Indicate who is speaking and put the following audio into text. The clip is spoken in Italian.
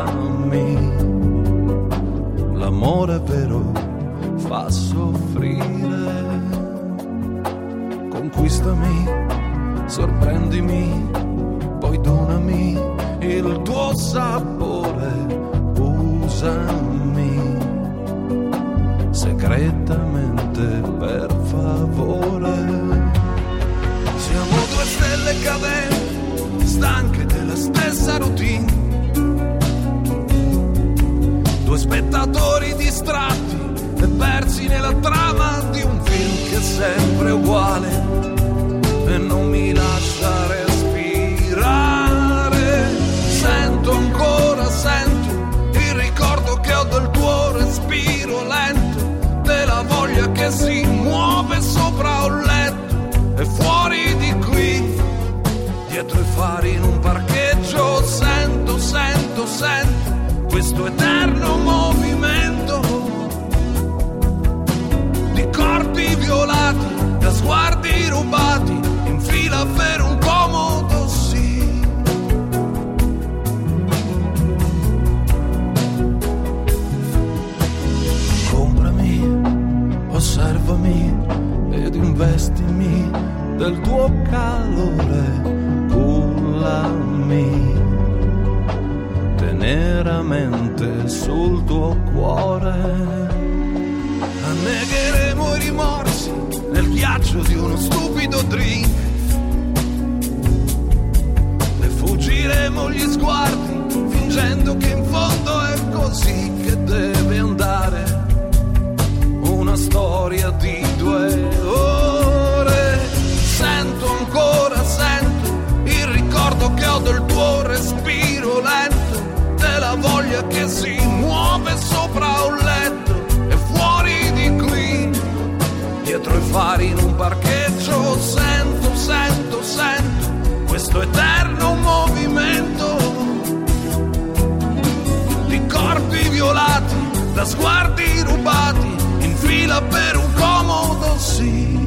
Speaker 1: dammi. L'amore vero fa soffrire. Conquistami, sorprendimi, poi donami il tuo sapore. Usami segretamente, per favore. Siamo due stelle cadenti, stanche della stessa routine, due spettatori distratti e persi nella trama di un film che è sempre uguale e non mi lascia respirare. Sento ancora, sento il ricordo che ho del tuo respiro lento, della voglia che si muove sopra un letto e fuori di qui, dietro i fari in un parcheggio. Sento, sento, sento questo eterno movimento di corpi violati da sguardi rubati in fila per un comodo sì. Comprami, osservami ed investimi del tuo calore. Cullami teneramente sul tuo cuore. Annegheremo i rimorsi nel ghiaccio di uno stupido drink e fuggiremo gli sguardi fingendo che in fondo è così che deve andare una storia di 2 ore. Sento ancora, sento il ricordo che ho del tuo respiro lento, della voglia che si muove sopra un letto e fuori di qui, dietro i fari in un parcheggio. Sento, sento, sento questo eterno movimento di corpi violati da sguardi rubati in fila per un comodo sì.